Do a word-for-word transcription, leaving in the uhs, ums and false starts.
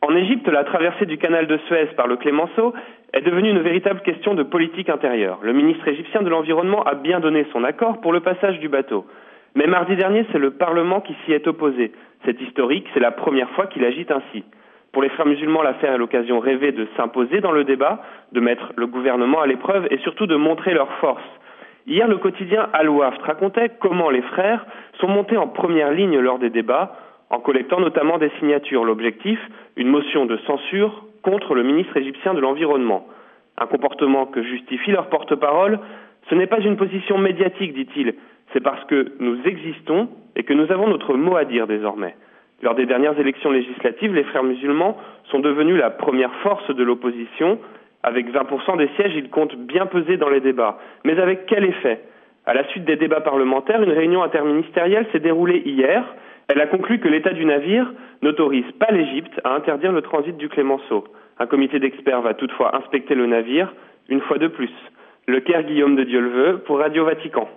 En Égypte, la traversée du canal de Suez par le Clémenceau est devenue une véritable question de politique intérieure. Le ministre égyptien de l'Environnement a bien donné son accord pour le passage du bateau. Mais mardi dernier, c'est le Parlement qui s'y est opposé. C'est historique, c'est la première fois qu'il agit ainsi. Pour les frères musulmans, l'affaire est l'occasion rêvée de s'imposer dans le débat, de mettre le gouvernement à l'épreuve et surtout de montrer leur force. Hier, le quotidien Al-Wafd racontait comment les frères sont montés en première ligne lors des débats, en collectant notamment des signatures. L'objectif, une motion de censure contre le ministre égyptien de l'Environnement. Un comportement que justifie leur porte-parole, ce n'est pas une position médiatique, dit-il, c'est parce que nous existons et que nous avons notre mot à dire désormais. Lors des dernières élections législatives, les frères musulmans sont devenus la première force de l'opposition. Avec vingt pour cent des sièges, ils comptent bien peser dans les débats. Mais avec quel effet ? À la suite des débats parlementaires, une réunion interministérielle s'est déroulée hier. Elle a conclu que l'état du navire n'autorise pas l'Égypte à interdire le transit du Clémenceau. Un comité d'experts va toutefois inspecter le navire une fois de plus. Le Caire Guillaume de Dieu le veut pour Radio Vatican.